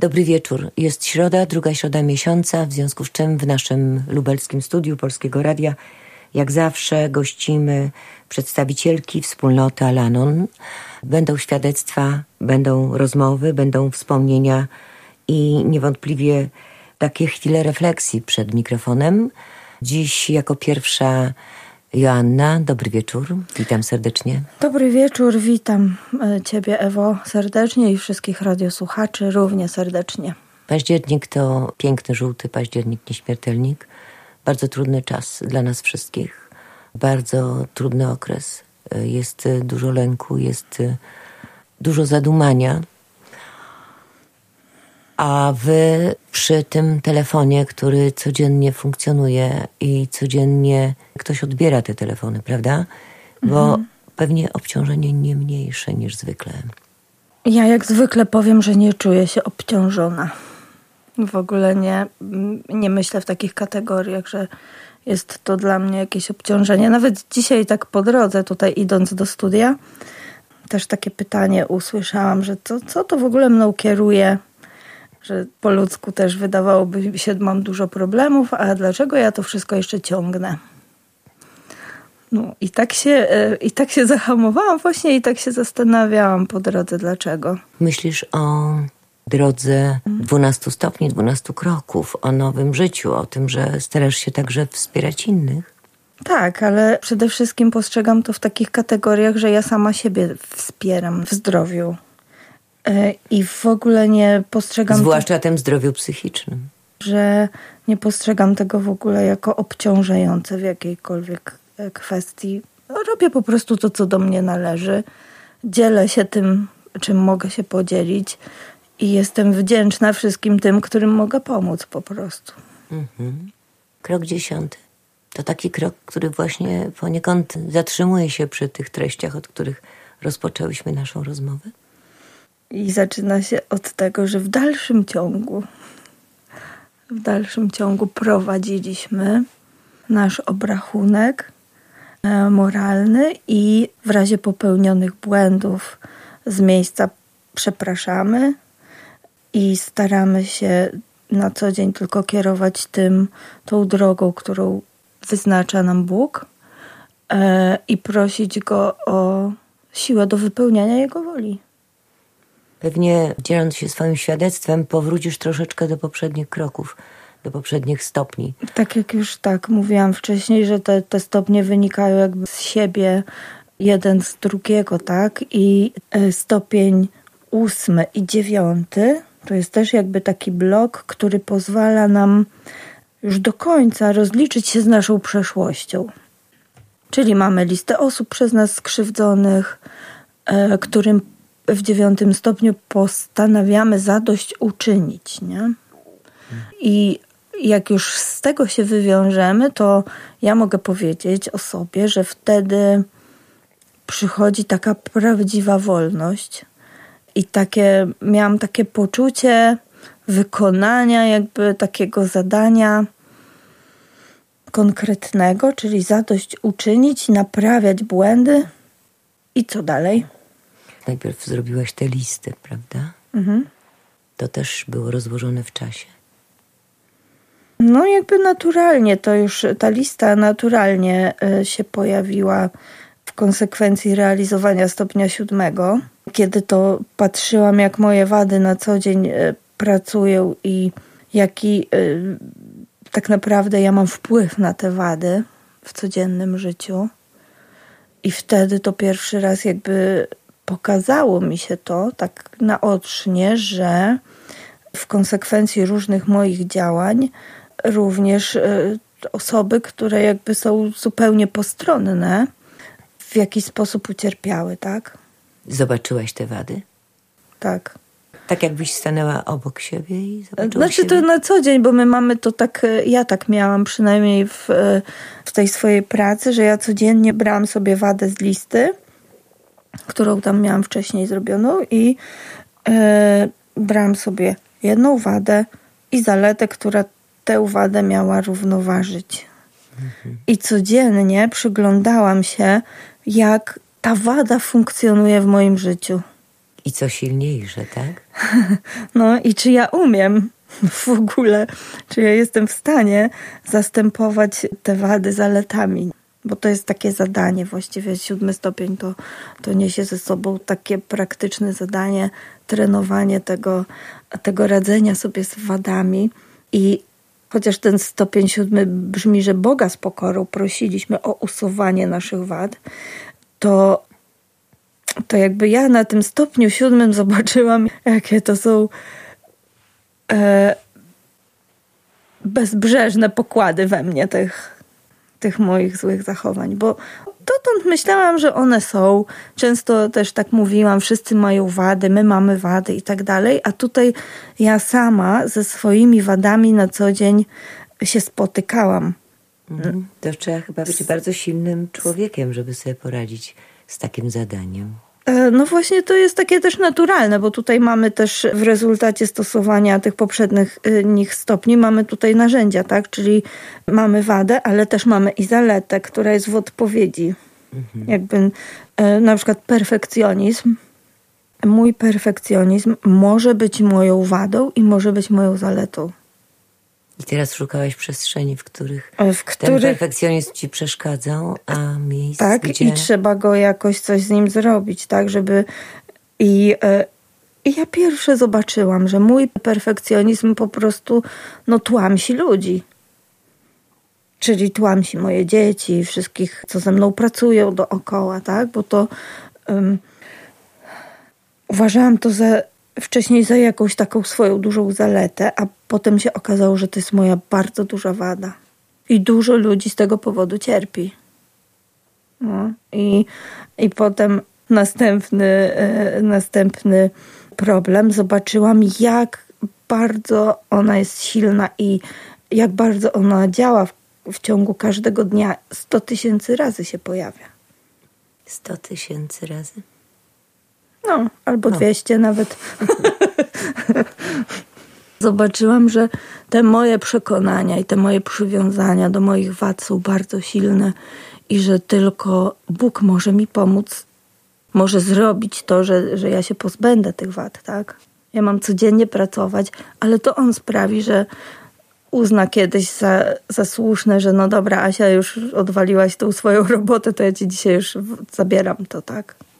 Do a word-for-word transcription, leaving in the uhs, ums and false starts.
Dobry wieczór. Jest środa, druga środa miesiąca, w związku z czym w naszym lubelskim studiu Polskiego Radia jak zawsze gościmy przedstawicielki wspólnoty Al-Anon. Będą świadectwa, będą rozmowy, będą wspomnienia i niewątpliwie takie chwile refleksji przed mikrofonem. Dziś jako pierwsza Joanna. Dobry wieczór, witam serdecznie. Dobry wieczór, witam Ciebie, Ewo, serdecznie i wszystkich radiosłuchaczy równie serdecznie. Październik to piękny, żółty październik, nieśmiertelnik. Bardzo trudny czas dla nas wszystkich. Bardzo trudny okres. Jest dużo lęku, jest dużo zadumania. A wy przy tym telefonie, który codziennie funkcjonuje i codziennie ktoś odbiera te telefony, prawda? Bo mhm. pewnie obciążenie nie mniejsze niż zwykle. Ja jak zwykle powiem, że nie czuję się obciążona. W ogóle nie, nie myślę w takich kategoriach, że jest to dla mnie jakieś obciążenie. Nawet dzisiaj tak po drodze, tutaj idąc do studia, też takie pytanie usłyszałam, że to, co to w ogóle mną kieruje, że po ludzku też wydawałoby się, mam dużo problemów, a dlaczego ja to wszystko jeszcze ciągnę? No i tak się, i tak się zahamowałam właśnie i tak się zastanawiałam po drodze, dlaczego. Myślisz o drodze dwunastu stopni, dwunastu kroków, o nowym życiu, o tym, że starasz się także wspierać innych? Tak, ale przede wszystkim postrzegam to w takich kategoriach, że ja sama siebie wspieram w zdrowiu. I w ogóle nie postrzegam... Zwłaszcza tym zdrowiu psychicznym. Że nie postrzegam tego w ogóle jako obciążające w jakiejkolwiek kwestii. Robię po prostu to, co do mnie należy. Dzielę się tym, czym mogę się podzielić i jestem wdzięczna wszystkim tym, którym mogę pomóc po prostu. Mhm. Krok dziesiąty. To taki krok, który właśnie poniekąd zatrzymuje się przy tych treściach, od których rozpoczęłyśmy naszą rozmowę. I zaczyna się od tego, że w dalszym ciągu, w dalszym ciągu prowadziliśmy nasz obrachunek moralny i w razie popełnionych błędów z miejsca przepraszamy i staramy się na co dzień tylko kierować tym, tą drogą, którą wyznacza nam Bóg i prosić Go o siłę do wypełniania Jego woli. Pewnie dzieląc się swoim świadectwem, powrócisz troszeczkę do poprzednich kroków, do poprzednich stopni. Tak jak już tak mówiłam wcześniej, że te, te stopnie wynikają jakby z siebie jeden z drugiego, tak? I stopień ósmy i dziewiąty to jest też jakby taki blok, który pozwala nam już do końca rozliczyć się z naszą przeszłością. Czyli mamy listę osób przez nas skrzywdzonych, którym w dziewiątym stopniu postanawiamy zadośćuczynić, nie? I jak już z tego się wywiążemy, to ja mogę powiedzieć o sobie, że wtedy przychodzi taka prawdziwa wolność i takie, miałam takie poczucie wykonania jakby takiego zadania konkretnego, czyli zadośćuczynić, naprawiać błędy i co dalej? Najpierw zrobiłaś tę listę, prawda? Mhm. To też było rozłożone w czasie. No jakby naturalnie, to już ta lista naturalnie się pojawiła w konsekwencji realizowania stopnia siódmego. Kiedy to patrzyłam, jak moje wady na co dzień pracują i jaki tak naprawdę ja mam wpływ na te wady w codziennym życiu. I wtedy to pierwszy raz jakby pokazało mi się to tak naocznie, że w konsekwencji różnych moich działań również osoby, które jakby są zupełnie postronne, w jakiś sposób ucierpiały, tak? Zobaczyłaś te wady? Tak. Tak jakbyś stanęła obok siebie i zobaczyłaś Znaczy siebie? to na co dzień, bo my mamy to tak, ja tak miałam przynajmniej w, w tej swojej pracy, że ja codziennie brałam sobie wadę z listy, którą tam miałam wcześniej zrobioną i e, brałam sobie jedną wadę i zaletę, która tę wadę miała równoważyć. Mhm. I codziennie przyglądałam się, jak ta wada funkcjonuje w moim życiu. I co silniejsze, tak? No i czy ja umiem w ogóle, czy ja jestem w stanie zastępować te wady zaletami? Bo to jest takie zadanie, właściwie siódmy stopień to, to niesie ze sobą takie praktyczne zadanie, trenowanie tego, tego radzenia sobie z wadami. I chociaż ten stopień siódmy brzmi, że Boga z pokorą prosiliśmy o usuwanie naszych wad, to, to jakby ja na tym stopniu siódmym zobaczyłam, jakie to są e, bezbrzeżne pokłady we mnie tych tych moich złych zachowań, bo dotąd myślałam, że one są. Często też tak mówiłam, wszyscy mają wady, my mamy wady i tak dalej, a tutaj ja sama ze swoimi wadami na co dzień się spotykałam. Mhm. To trzeba chyba być bardzo silnym człowiekiem, żeby sobie poradzić z takim zadaniem. No właśnie to jest takie też naturalne, bo tutaj mamy też w rezultacie stosowania tych poprzednich nich stopni, mamy tutaj narzędzia, tak? Czyli mamy wadę, ale też mamy i zaletę, która jest w odpowiedzi. Mhm. Jakby na przykład perfekcjonizm. Mój perfekcjonizm może być moją wadą i może być moją zaletą. I teraz szukałaś przestrzeni, w których, w których ten perfekcjonizm ci przeszkadzał, a miejsc, tak, gdzie... i trzeba go jakoś coś z nim zrobić, tak, żeby... I, i ja pierwsze zobaczyłam, że mój perfekcjonizm po prostu no, tłamsi ludzi. Czyli tłamsi moje dzieci, wszystkich, co ze mną pracują dookoła, tak, bo to... Um, uważałam to za... wcześniej za jakąś taką swoją dużą zaletę, a potem się okazało, że to jest moja bardzo duża wada. I dużo ludzi z tego powodu cierpi. No. I, i potem następny, e, następny problem. Zobaczyłam, jak bardzo ona jest silna i jak bardzo ona działa w, w ciągu każdego dnia. Sto tysięcy razy się pojawia. Sto tysięcy razy? No, albo no. dwieście nawet. Zobaczyłam, że te moje przekonania i te moje przywiązania do moich wad są bardzo silne i że tylko Bóg może mi pomóc, może zrobić to, że, że ja się pozbędę tych wad, tak? Ja mam codziennie pracować, ale to On sprawi, że uzna kiedyś za, za słuszne, że no dobra, Asia, już odwaliłaś tą swoją robotę, to ja ci dzisiaj już zabieram to, tak?